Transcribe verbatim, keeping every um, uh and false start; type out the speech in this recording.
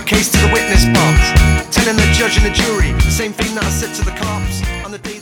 case to the witness box, telling the judge and the jury the same thing that I said to the cops on the day